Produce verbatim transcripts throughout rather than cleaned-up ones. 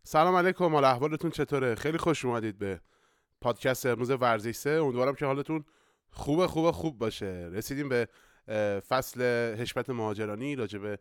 سلام علیکم، حال احوالتون چطوره؟ خیلی خوش اومدید به پادکست امروز ورزش سه. امیدوارم که حالتون خوبه خوبه خوب باشه. رسیدیم به فصل حشمت مهاجرانی، راجع به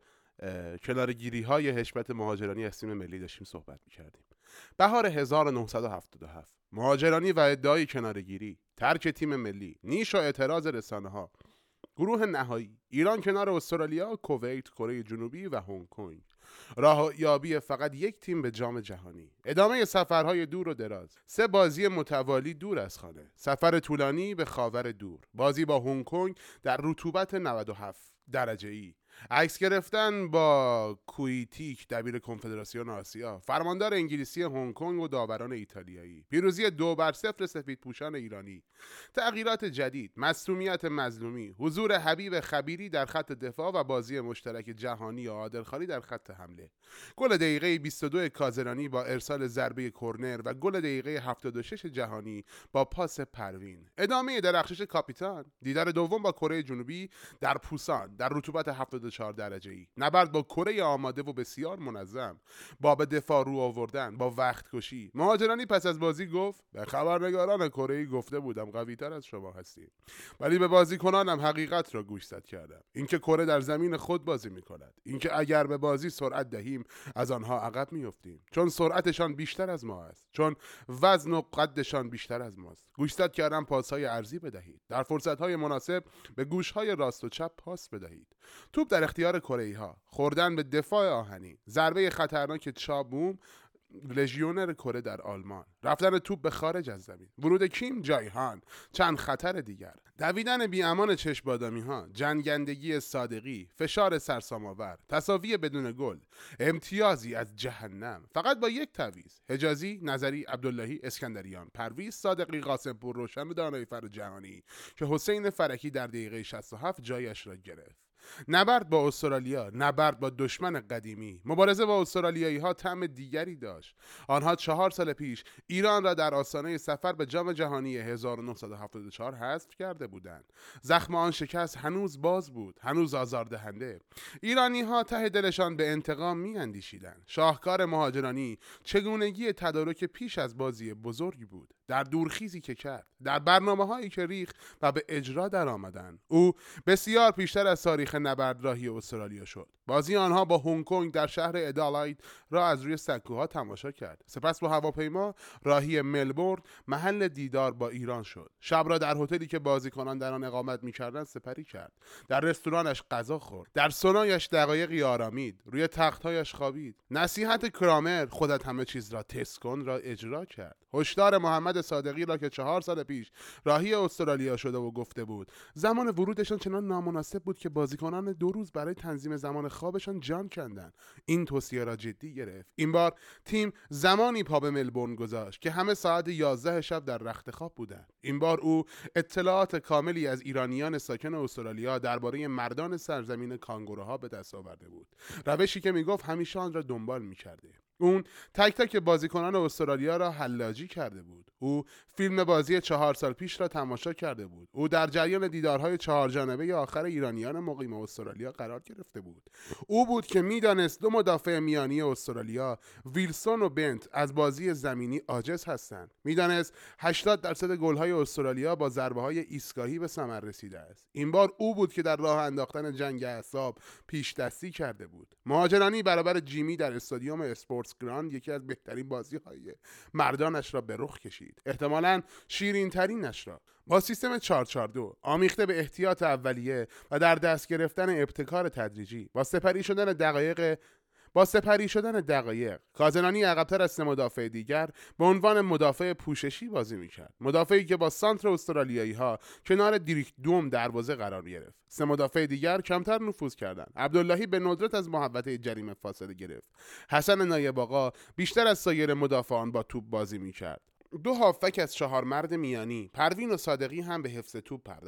کنارگیری های حشمت مهاجرانی از تیم ملی داشتیم صحبت میکردیم. بهار هزار و نهصد و هفتاد و هفت، مهاجرانی و ادعای کنارگیری، ترک تیم ملی، نیش و اعتراض رسانه ها، گروه نهایی، ایران کنار استرالیا، کویت، کره جنوبی و هنگ کنگ، راه یابی فقط یک تیم به جام جهانی، ادامه سفرهای دور و دراز، سه بازی متوالی دور از خانه، سفر طولانی به خاور دور، بازی با هنگ کنگ در رطوبت نود و هفت درجه ای، عکس گرفتن با کویتیک دبیر کنفدراسیون آسیا، فرماندار انگلیسی هنگ کنگ و داوران ایتالیایی، پیروزی دو بر صفر سفیدپوشان ایرانی، تغییرات جدید، مصدومیت مظلومی، حضور حبیب خبیری در خط دفاع و بازی مشترک جهانی و عادلخانی در خط حمله، گل دقیقه بیست و دو کازرانی با ارسال ضربه کرنر و گل دقیقه هفتاد و شش جهانی با پاس پروین، ادامه درخشش کاپیتان، دیدار دوم با کره جنوبی در پوسان در رطوبت هفتاد و چهار درجه ای، نبرد با کره آماده و بسیار منظم، با به دفاع رو آوردن، با وقت کشی. مهاجرانی پس از بازی گفت به خبرنگاران کره‌ای گفته بودم قوی‌تر از شما هستیم، ولی به بازیکنانم حقیقت را گوشزد کردم. اینکه کره در زمین خود بازی می‌کند، اینکه اگر به بازی سرعت دهیم از آنها عقب می‌افتیم، چون سرعتشان بیشتر از ما است، چون وزن و قدشان بیشتر از ماست. گوشزد کردم پاس‌های عرضی بدهید، در فرصت‌های مناسب به گوش‌های راست و چپ پاس بدهید. توپ در اختیار کره‌ای‌ها، خوردن به دفاع آهنی، ضربه خطرناک چابوم لژیونر کره در آلمان، رفتن توپ به خارج از زمین، ورود کیم جایهان، چند خطر دیگر، دویدن بی امان چشم بادامی ها، جنگندگی صادقی، فشار سرسام‌آور، تساوی بدون گل، امتیازی از جهنم، فقط با یک تعویض: حجازی، نظری، عبداللهی، اسکندریان، پرویز، صادقی، قاسمپور، روشن و دانایفر جهانی که حسین فرکی در دقیقه شصت و هفت جایش را گرفت. نبرد با استرالیا، نبرد با دشمن قدیمی. مبارزه با استرالیایی ها طعم دیگری داشت. آنها چهار سال پیش ایران را در آستانه سفر به جام جهانی هزار و نهصد و هفتاد و چهار حذف کرده بودند. زخم آن شکست هنوز باز بود، هنوز آزاردهنده. ایرانی ها ته دلشان به انتقام می اندیشیدند. شاهکار مهاجرانی چگونگی تدارک پیش از بازی بزرگی بود، در دورخیزی که کرد، در برنامه هایی که ریخت و به اجرا در آمدند. او بسیار پیشتر از تاریخ نبرد راهی استرالیا شد. بازی آنها با هنگ کنگ در شهر ادالاید را از روی سکوها تماشا کرد. سپس با هواپیما راهی ملبورن محل دیدار با ایران شد. شب را در هتلی که بازیکنان در آن اقامت می‌کردند سپری کرد. در رستورانش غذا خورد. در سونایش دقایقی آرامید. روی تخت‌هایش خوابید. نصیحت کرامر خودت همه چیز را تست کن را اجرا کرد. هشدار محمد صادقی را که چهار سال پیش راهی استرالیا شده و گفته بود زمان ورودشان چنان نامناسب بود که بازیکنان دو روز برای تنظیم زمان خوابشان جان کندند، این توصیه را جدی گرفت. این بار تیم زمانی پا به ملبورن گذاشت که همه ساعت یازده شب در رخت خواب بودند. این بار او اطلاعات کاملی از ایرانیان ساکن استرالیا درباره مردان سرزمین کانگوروها به دست آورده بود، روشی که میگفت همیشه آن را دنبال میکرده. اون تک تک بازیکنان استرالیا را حلاجی کرده بود. او فیلم بازی چهار سال پیش را تماشا کرده بود. او در جریان دیدارهای چهار جانبه آخر ایرانیان مقیم استرالیا قرار گرفته بود. او بود که میدانست دو مدافع میانی استرالیا، ویلسون و بنت، از بازی زمینی عاجز هستند. میدانست هشتاد درصد گل‌های استرالیا با ضربه‌های ایستگاهی به ثمر رسیده است. این بار او بود که در راه انداختن جنگ اعصاب پیش دستی کرده بود. مهاجرانی برابر جیمی در استادیوم اسپورت گراند یکی از بهترین بازی‌های مردانش را به رخ کشید، احتمالاً شیرین ترینش را. با سیستم چهار چهار دو آمیخته به احتیاط اولیه و در دست گرفتن ابتکار تدریجی، با سپری شدن دقایق با سپری شدن دقایق کازرانی عقب‌تر از سه مدافع دیگر به عنوان مدافع پوششی بازی می‌کرد، مدافعی که با سانتر استرالیایی‌ها کنار دیریک دوم دروازه قرار گرفت. سه مدافع دیگر کمتر نفوذ کردند. عبداللهی به ندرت از محوطه جریمه فاصله گرفت. حسن نایب آقا بیشتر از سایر مدافعان با توپ بازی می‌کرد. دو هافک از چهار مرد میانی، پروین و صادقی، هم به حفظ توپ پرداختند.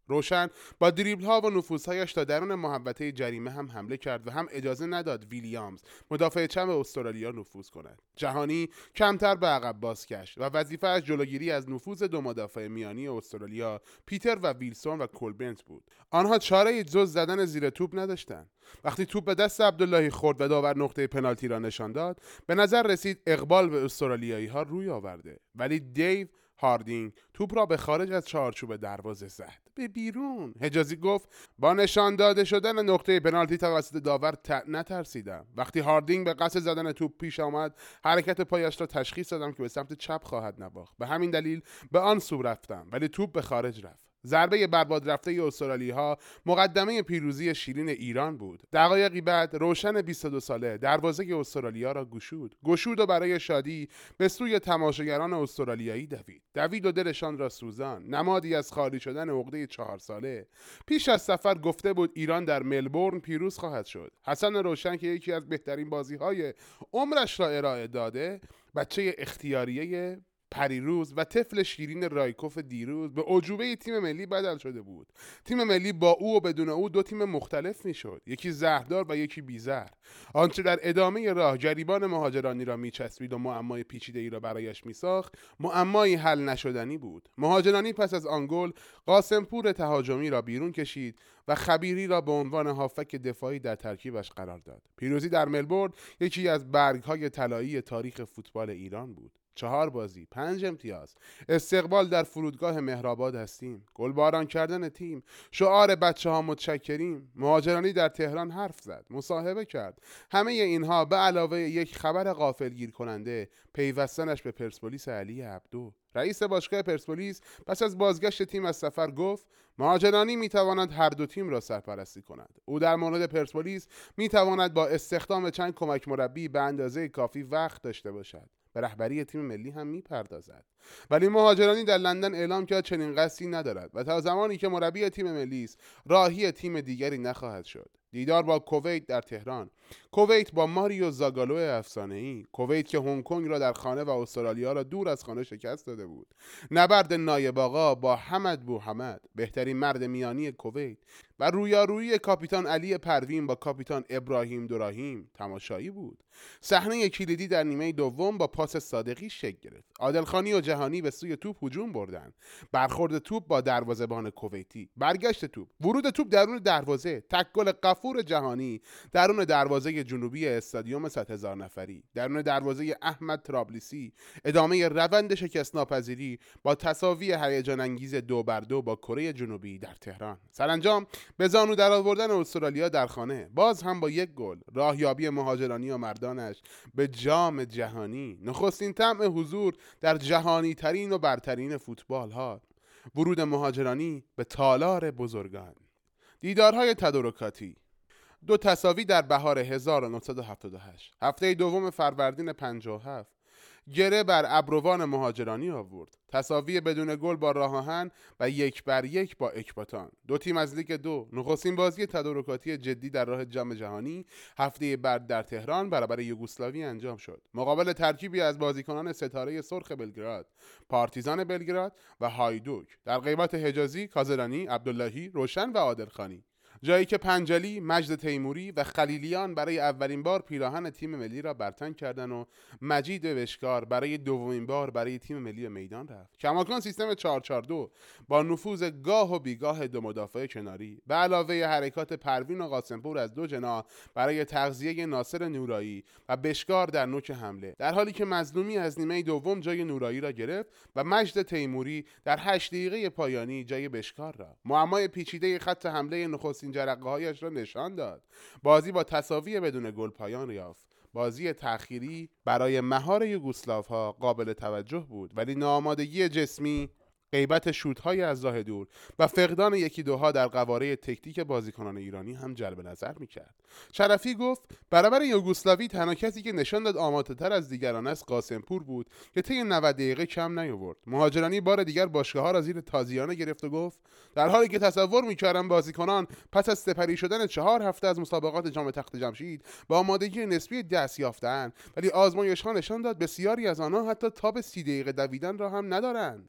روشن با دریبل ها و نفوذهایش تا درون محوطه جریمه هم حمله کرد و هم اجازه نداد ویلیامز مدافع چپ استرالیا نفوذ کند. جهانی کمتر به عقب بازگشت و وظیفه‌اش جلوگیری از نفوذ دو مدافع میانی استرالیا، پیتر و ویلسون و کولبرنت بود. آنها چاره‌ای جز زدن زیر توپ نداشتند. وقتی توپ به دست عبداللهی خورد و داور نقطه پنالتی را نشان داد، به نظر رسید اقبال به استرالیایی‌ها روی آورده، ولی دیو هاردینگ توپ را به خارج از چارچوب دروازه زد، به بیرون. حجازی گفت با نشان داده شدن نقطه پنالتی توسط داور ت... نترسیدم. وقتی هاردینگ به قصد زدن توپ پیش آمد، حرکت پایش را تشخیص دادم که به سمت چپ خواهد نواخت. به همین دلیل به آن سو رفتم، ولی توپ به خارج رفت. ضربه برباد رفته استرالی ها مقدمه پیروزی شیرین ایران بود. دقایقی بعد روشن بیست و دو ساله دروازه استرالیا را گشود. گشود و برای شادی به سوی تماشاگران استرالیایی دوید. دوید و دلشان را سوزان. نمادی از خالی شدن عقده چهار ساله. پیش از سفر گفته بود ایران در ملبورن پیروز خواهد شد. حسن روشن که یکی از بهترین بازی‌های عمرش را ارائه داده، بچه اختیاریه پریروز و طفل شیرین رایکوف دیروز به اعجوبه تیم ملی بدل شده بود. تیم ملی با او و بدون او دو تیم مختلف میشد، یکی زهردار و یکی بیزهر. آنچه در ادامه راه جریبان مهاجرانی را میچسبید و معمای پیچیده ای را برایش میساخت، معمایی حل نشدنی بود. مهاجرانی پس از آن گل قاسمپور تهاجمی را بیرون کشید و خبیری را به عنوان هافک دفاعی در ترکیبش قرار داد. پیروزی در ملبورن یکی از برگ‌های طلایی تاریخ فوتبال ایران بود. چهار بازی، پنج امتیاز، استقبال در فرودگاه مهرآباد هستیم، گلباران کردن تیم، شعار بچه ها متشکریم. مهاجرانی در تهران حرف زد، مصاحبه کرد. همه اینها به علاوه یک خبر غافلگیر کننده، پیوستنش به پرسپولیس علی عبدو. رئیس باشگاه پرسپولیس پس از بازگشت تیم از سفر گفت مهاجرانی میتواند هر دو تیم را سرپرستی کند. او در مورد پرسپولیس میتواند با استخدام چند کمک مربی به اندازه کافی وقت داشته باشد. به رهبری تیم ملی هم میپردازد. ولی مهاجرانی در لندن اعلام کرد چنین قصدی ندارد و تا زمانی که مربی تیم ملی است راهی تیم دیگری نخواهد شد. دیدار با کویت در تهران. کویت با ماریو زاگالو افسانه‌ای. کویت که هنگ کنگ را در خانه و استرالیا را دور از خانه شکست داده بود. نبرد نایب آقا با حمد بوحمد، بهترین مرد میانی کویت، و رویارویی کاپیتان علی پروین با کاپیتان ابراهیم دراهیم تماشایی بود. صحنه کلیدی در نیمه دوم با پاس صادقی شکل گرفت. عادلخانی و جهانی به سوی توپ هجوم بردند. برخورد توپ با دروازه‌بان کویتی، برگشت توپ، ورود توپ درون دروازه، تک گل غفور جهانی درون دروازه جنوبی استادیوم صد هزار نفری، درون دروازه احمد ترابلیسی، ادامه روند شکست ناپذیری با تساوی هیجان انگیز دو بر دو با کره جنوبی در تهران. سرانجام به زانو در آوردن استرالیا در خانه، باز هم با یک گل، راهیابی مهاجرانی و مردانش به جام جهانی، نخستین طعم حضور در جهانی ترین و برترین فوتبال ها، ورود مهاجرانی به تالار بزرگان، دیدارهای تدارکاتی، دو تساوی در بهار هزار و نهصد و هفتاد و هشت، هفته دوم فروردین پنجاه و هفت، گره بر ابروان مهاجرانی آورد، تساوی بدون گل با راه آهن و یک بر یک با اکباتان. دو تیم از لیگ دو، نخستین بازی تدارکاتی جدی در راه جام جهانی هفته بعد در تهران برابر یوگسلاوی انجام شد. مقابل ترکیبی از بازیکنان ستاره سرخ بلگراد، پارتیزان بلگراد و هایدوک، در غیبت حجازی، کازرانی، عبداللهی، روشن و عادلخانی. جایی که پنجلی، مجد تیموری و خلیلیان برای اولین بار پیراهن تیم ملی را برتن کردند و مجید وشکار برای دومین بار برای تیم ملی میدان رفت. کماکان سیستم چهار چهار دو با نفوذ گاه و بیگاه دو مدافع کناری به علاوه حرکات پروین و قاسمپور از دو جناح برای تغذیه ناصر نورایی و بشکار در نوک حمله، در حالی که مظلومی از نیمه دوم جای نورایی را گرفت و مجد تیموری در هشت دقیقه پایانی جای بشکار را. معمای پیچیده خط حمله نخستین جرقه هایش را نشان داد. بازی با تساوی بدون گل پایان یافت. بازی تأخیری برای مهار یوگسلاف ها قابل توجه بود، ولی ناآمادگی جسمی، غیبت شوت‌های از راه دور و فقدان یکی دوها در قواره تکتیک بازیکنان ایرانی هم جلب نظر می‌کرد. شرفی گفت برابر یوگسلاوی تنها کسی که نشان داد آماده‌تر از دیگران است قاسمپور بود که طی نود دقیقه کم نیاورد. مهاجرانی بار دیگر باشگاه‌ها را زیر تازیانه گرفت و گفت در حالی که تصور می‌کردم بازیکنان پس از سپری شدن چهار هفته از مسابقات جام تخت جمشید با آمادگی نسبی دست یافته‌اند، ولی آزمایش‌ها نشان داد بسیاری از آنها حتی تاب سی دقیقه دویدن را هم ندارند.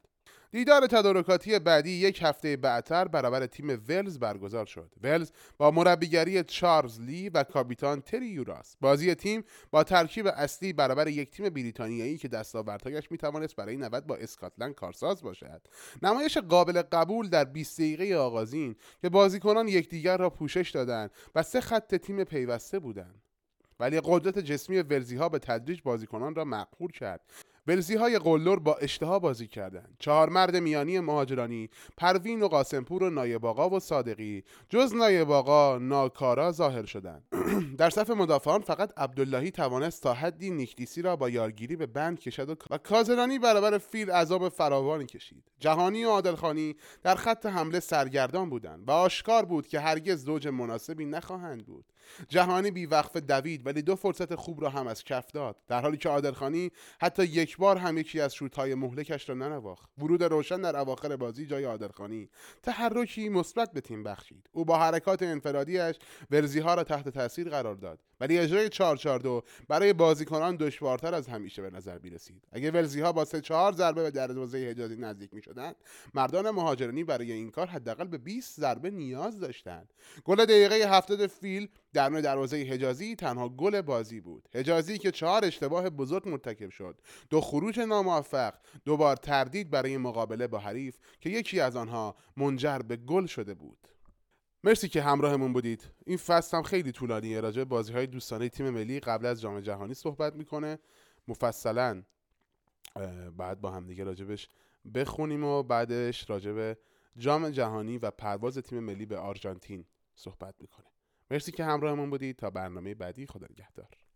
دیدار تدارکاتی بعدی یک هفته بعدتر برابر تیم ولز برگزار شد. ولز با مربیگری چارلز لی و کاپیتان تری یوراس. بازی تیم با ترکیب اصلی برابر یک تیم بریتانیایی که دستاوردهایش میتوانست برای نبرد با اسکاتلند کارساز باشد. نمایش قابل قبول در بیست دقیقه آغازین که بازیکنان یکدیگر را پوشش دادند و سه خط تیم پیوسته بودند. ولی قدرت جسمی ولزی‌ها به تدریج بازیکنان را مقهور کرد. ولزی‌های قلدر با اشتها بازی کردند. چهار مرد میانی مهاجرانی، پروین و قاسمپور و نایب آقا و صادقی، جز نایب آقا ناکارا ظاهر شدند. در صف مدافعان فقط عبداللهی توانست تا حدی نیکلیسی را با یارگیری به بند کشد و کازرانی برابر فیل عذاب فراوانی کشید. جهانی و عادلخانی در خط حمله سرگردان بودند و آشکار بود که هرگز زوج مناسبی نخواهند بود. جهانی بی وقفه دوید ولی دو فرصت خوب را هم از کف داد، در حالی که عادلخانی حتی یک بار هم یکی از شوت‌های مهلکش را ننواخت. ورود روشن در اواخر بازی جای عادلخانی تحرکی مثبت به تیم بخشید. او با حرکات انفرادیش ولزی‌ها را تحت تاثیر قرار داد، ولی اجرای چهار چهار دو برای بازیکنان دشوارتر از همیشه به نظر می‌رسید. اگه ولزی‌ها با سه چهار ضربه به دروازه حجازی نزدیک می‌شدند، مردان مهاجرانی برای این کار حداقل به بیست ضربه نیاز داشتند. گل دقیقه هفتاد فیل درون دروازه حجازی تنها گل بازی بود. حجازی که چهار اشتباه بزرگ مرتکب شد، دو خروج ناموفق، دوبار تردید برای مقابله با حریف که یکی از آنها منجر به گل شده بود. مرسی که همراهمون بودید. این فصل هم خیلی طولانیه. راجع به بازی‌های دوستانه تیم ملی قبل از جام جهانی صحبت میکنه. مفصلا بعد با هم دیگه راجبش بخونیم و بعدش راجع به جام جهانی و پرواز تیم ملی به آرژانتین صحبت میکنه. مرسی که همراهمون بودید. تا برنامه بعدی، خدا نگهدار.